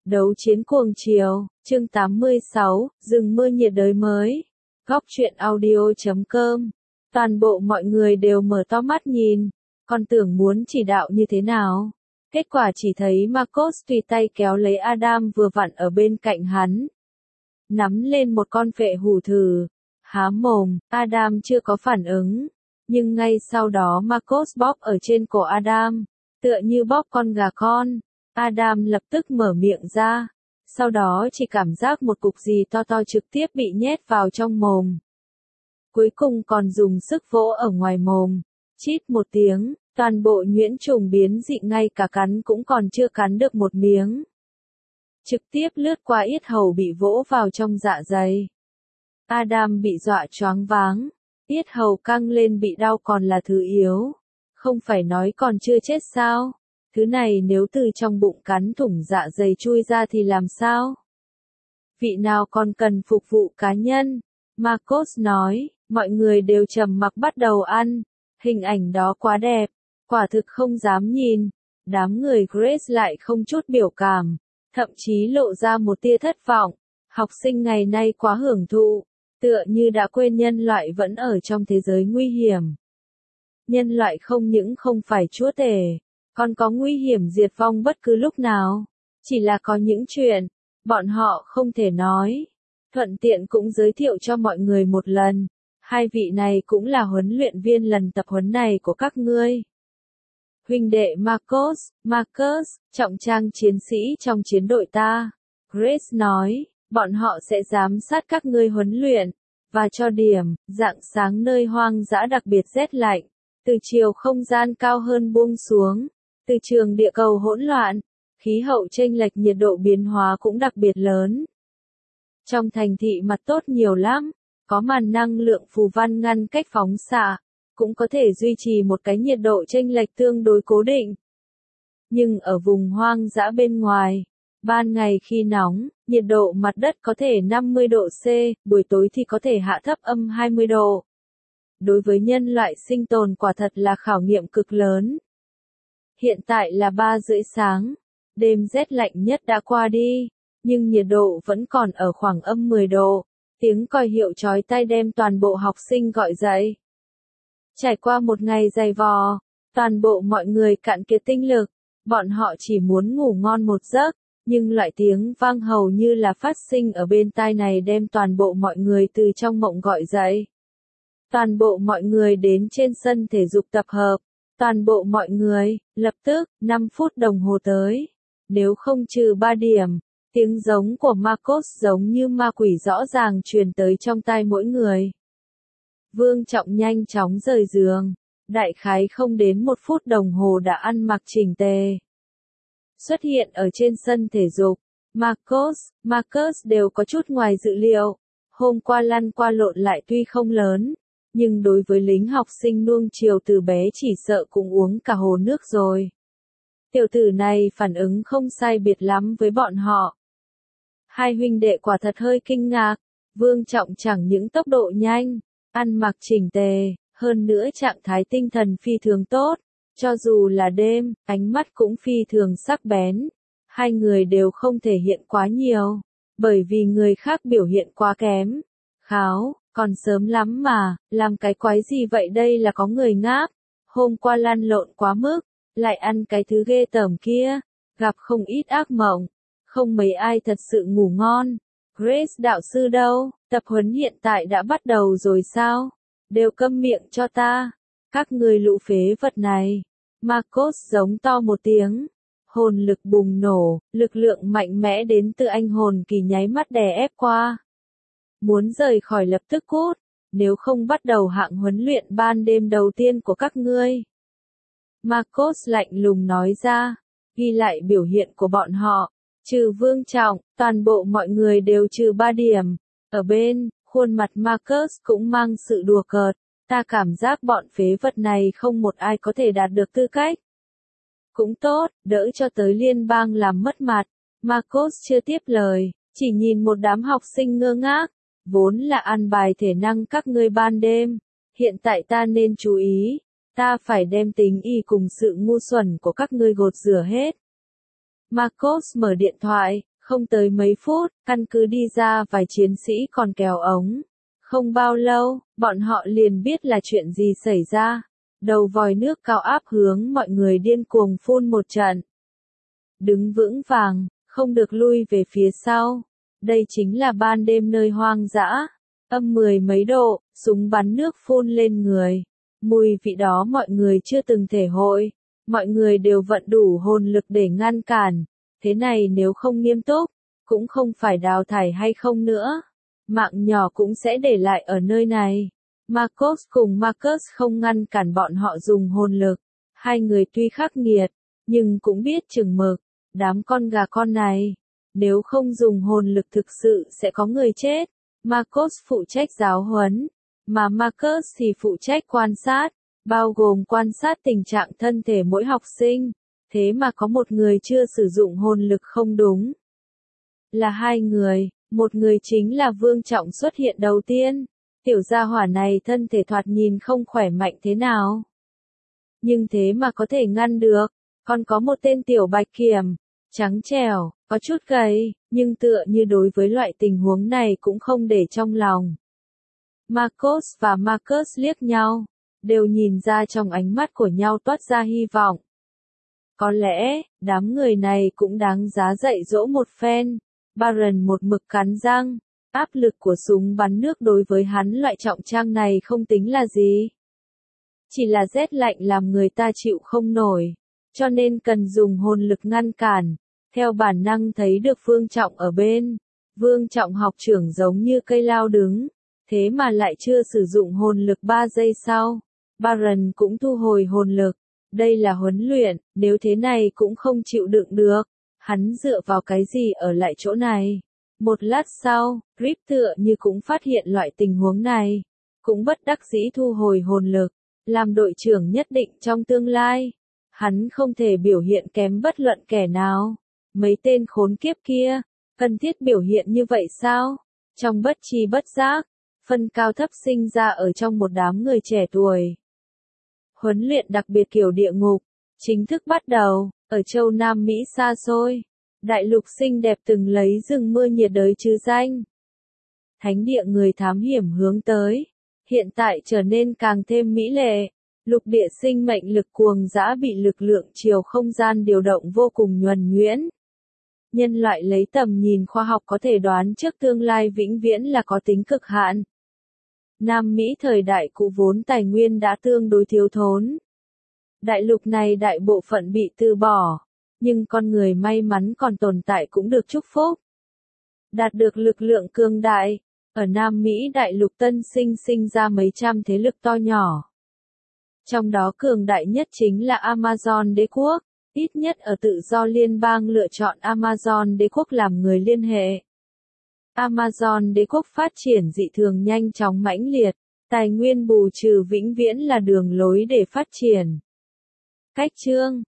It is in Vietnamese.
Đấu chiến cuồng chiều, chương 86, rừng mưa nhiệt đới mới. Góc truyện audio.com. Toàn bộ mọi người đều mở to mắt nhìn, còn tưởng muốn chỉ đạo như thế nào. Kết quả chỉ thấy Marcos tùy tay kéo lấy Adam vừa vặn ở bên cạnh hắn. Nắm lên một con phệ hủ thử, há mồm, Adam chưa có phản ứng. Nhưng ngay sau đó Marcos bóp ở trên cổ Adam, tựa như bóp con gà con. Adam lập tức mở miệng ra, sau đó chỉ cảm giác một cục gì to to trực tiếp bị nhét vào trong mồm. Cuối cùng còn dùng sức vỗ ở ngoài mồm, chít một tiếng, toàn bộ nhuyễn trùng biến dị ngay cả cắn cũng còn chưa cắn được một miếng. Trực tiếp lướt qua yết hầu bị vỗ vào trong dạ dày. Adam bị dọa choáng váng, yết hầu căng lên bị đau còn là thứ yếu. Không phải nói còn chưa chết sao? Thứ này nếu từ trong bụng cắn thủng dạ dày chui ra thì làm sao? Vị nào còn cần phục vụ cá nhân? Marcos nói, mọi người đều trầm mặc bắt đầu ăn. Hình ảnh đó quá đẹp, quả thực không dám nhìn. Đám người Grace lại không chút biểu cảm, thậm chí lộ ra một tia thất vọng. Học sinh ngày nay quá hưởng thụ, tựa như đã quên nhân loại vẫn ở trong thế giới nguy hiểm. Nhân loại không những không phải chúa tể, còn có nguy hiểm diệt vong bất cứ lúc nào. Chỉ là có những chuyện, bọn họ không thể nói. Thuận tiện cũng giới thiệu cho mọi người một lần. Hai vị này cũng là huấn luyện viên lần tập huấn này của các ngươi. Huynh đệ Marcus, trọng trang chiến sĩ trong chiến đội ta. Grace nói, bọn họ sẽ giám sát các ngươi huấn luyện, và cho điểm, rạng sáng nơi hoang dã đặc biệt rét lạnh. Từ chiều không gian cao hơn buông xuống. Từ trường địa cầu hỗn loạn, khí hậu chênh lệch nhiệt độ biến hóa cũng đặc biệt lớn. Trong thành thị mặt tốt nhiều lắm, có màn năng lượng phù văn ngăn cách phóng xạ, cũng có thể duy trì một cái nhiệt độ chênh lệch tương đối cố định. Nhưng ở vùng hoang dã bên ngoài, ban ngày khi nóng, nhiệt độ mặt đất có thể 50 độ C, buổi tối thì có thể hạ thấp âm 20 độ. Đối với nhân loại sinh tồn quả thật là khảo nghiệm cực lớn. Hiện tại là 3 rưỡi sáng, đêm rét lạnh nhất đã qua đi, nhưng nhiệt độ vẫn còn ở khoảng âm 10 độ. Tiếng còi hiệu chói tai đem toàn bộ học sinh gọi dậy. Trải qua một ngày dày vò, toàn bộ mọi người cạn kiệt tinh lực, bọn họ chỉ muốn ngủ ngon một giấc, nhưng loại tiếng vang hầu như là phát sinh ở bên tai này đem toàn bộ mọi người từ trong mộng gọi dậy. Toàn bộ mọi người đến trên sân thể dục tập hợp. Toàn bộ mọi người, lập tức, 5 phút đồng hồ tới. Nếu không trừ 3 điểm, tiếng giống của Marcos giống như ma quỷ rõ ràng truyền tới trong tai mỗi người. Vương Trọng nhanh chóng rời giường. Đại khái không đến 1 phút đồng hồ đã ăn mặc chỉnh tề. Xuất hiện ở trên sân thể dục, Marcus đều có chút ngoài dự liệu. Hôm qua lăn qua lộn lại tuy không lớn, nhưng đối với lính học sinh nuông chiều từ bé chỉ sợ cũng uống cả hồ nước rồi. Tiểu tử này phản ứng không sai biệt lắm với bọn họ. Hai huynh đệ quả thật hơi kinh ngạc, Vương Trọng chẳng những tốc độ nhanh, ăn mặc chỉnh tề, hơn nữa trạng thái tinh thần phi thường tốt, cho dù là đêm, ánh mắt cũng phi thường sắc bén. Hai người đều không thể hiện quá nhiều, bởi vì người khác biểu hiện quá kém. Kháo, còn sớm lắm mà, làm cái quái gì vậy đây là có người ngáp. Hôm qua lăn lộn quá mức, lại ăn cái thứ ghê tởm kia, gặp không ít ác mộng, không mấy ai thật sự ngủ ngon. Grace đạo sư đâu, tập huấn hiện tại đã bắt đầu rồi sao? Đều câm miệng cho ta, các người lũ phế vật này. Marcos giống to một tiếng, hồn lực bùng nổ, lực lượng mạnh mẽ đến từ anh hồn kỳ nháy mắt đè ép qua. Muốn rời khỏi lập tức cút, nếu không bắt đầu hạng huấn luyện ban đêm đầu tiên của các ngươi. Marcos lạnh lùng nói ra, ghi lại biểu hiện của bọn họ, trừ Vương Trọng, toàn bộ mọi người đều trừ 3 điểm. Ở bên, khuôn mặt Marcus cũng mang sự đùa cợt, ta cảm giác bọn phế vật này không một ai có thể đạt được tư cách. Cũng tốt, đỡ cho tới liên bang làm mất mặt. Marcos chưa tiếp lời, chỉ nhìn một đám học sinh ngơ ngác. Vốn là ăn bài thể năng các ngươi ban đêm, hiện tại ta nên chú ý, ta phải đem tính y cùng sự ngu xuẩn của các ngươi gột rửa hết. Marcos mở điện thoại, Không tới mấy phút, căn cứ đi ra vài chiến sĩ còn kéo ống. Không bao lâu, bọn họ liền biết là chuyện gì xảy ra. Đầu vòi nước cao áp hướng mọi người điên cuồng phun một trận. Đứng vững vàng, không được lui về phía sau. Đây chính là ban đêm nơi hoang dã. Âm 10 mấy độ, súng bắn nước phun lên người. Mùi vị đó mọi người chưa từng thể hội. Mọi người đều vận đủ hồn lực để ngăn cản. Thế này nếu không nghiêm túc, cũng không phải đào thải hay không nữa. Mạng nhỏ cũng sẽ để lại ở nơi này. Marcos cùng Marcus không ngăn cản bọn họ dùng hồn lực. Hai người tuy khắc nghiệt, nhưng cũng biết chừng mực. Đám con gà con này, nếu không dùng hồn lực thực sự sẽ có người chết. Marcos phụ trách giáo huấn, mà Marcus thì phụ trách quan sát, bao gồm quan sát tình trạng thân thể mỗi học sinh. Thế mà có một người chưa sử dụng hồn lực không đúng. Là hai người, một người chính là Vương Trọng xuất hiện đầu tiên. Tiểu gia hỏa này thân thể thoạt nhìn không khỏe mạnh thế nào. Nhưng thế mà có thể ngăn được. Còn có một tên tiểu bạch kiểm, trắng trẻo, có chút gầy, nhưng tựa như đối với loại tình huống này cũng không để trong lòng. Marcos và Marcus liếc nhau, đều nhìn ra trong ánh mắt của nhau toát ra hy vọng. Có lẽ, đám người này cũng đáng giá dạy dỗ một phen. Baron một mực cắn răng, áp lực của súng bắn nước đối với hắn loại trọng trang này không tính là gì. Chỉ là rét lạnh làm người ta chịu không nổi, cho nên cần dùng hồn lực ngăn cản. Theo bản năng thấy được Vương Trọng ở bên. Vương Trọng học trưởng giống như cây lao đứng, thế mà lại chưa sử dụng hồn lực 3 giây sau. Baron cũng thu hồi hồn lực. Đây là huấn luyện, nếu thế này cũng không chịu đựng được. Hắn dựa vào cái gì ở lại chỗ này? Một lát sau, Rip tựa như cũng phát hiện loại tình huống này. Cũng bất đắc dĩ thu hồi hồn lực. Làm đội trưởng nhất định trong tương lai. Hắn không thể biểu hiện kém bất luận kẻ nào. Mấy tên khốn kiếp kia, cần thiết biểu hiện như vậy sao? Trong bất tri bất giác, phân cao thấp sinh ra ở trong một đám người trẻ tuổi. Huấn luyện đặc biệt kiểu địa ngục, chính thức bắt đầu, ở châu Nam Mỹ xa xôi. Đại lục xinh đẹp từng lấy rừng mưa nhiệt đới chứ danh. Thánh địa người thám hiểm hướng tới, hiện tại trở nên càng thêm mỹ lệ. Lục địa sinh mệnh lực cuồng dã bị lực lượng chiều không gian điều động vô cùng nhuần nhuyễn. Nhân loại lấy tầm nhìn khoa học có thể đoán trước tương lai vĩnh viễn là có tính cực hạn. Nam Mỹ thời đại cũ vốn tài nguyên đã tương đối thiếu thốn. Đại lục này đại bộ phận bị từ bỏ, nhưng con người may mắn còn tồn tại cũng được chúc phúc. Đạt được lực lượng cường đại, ở Nam Mỹ đại lục tân sinh ra mấy trăm thế lực to nhỏ. Trong đó cường đại nhất chính là Amazon đế quốc, ít nhất ở tự do liên bang lựa chọn Amazon đế quốc làm người liên hệ. Amazon đế quốc phát triển dị thường nhanh chóng mãnh liệt, tài nguyên bù trừ vĩnh viễn là đường lối để phát triển. Cách chương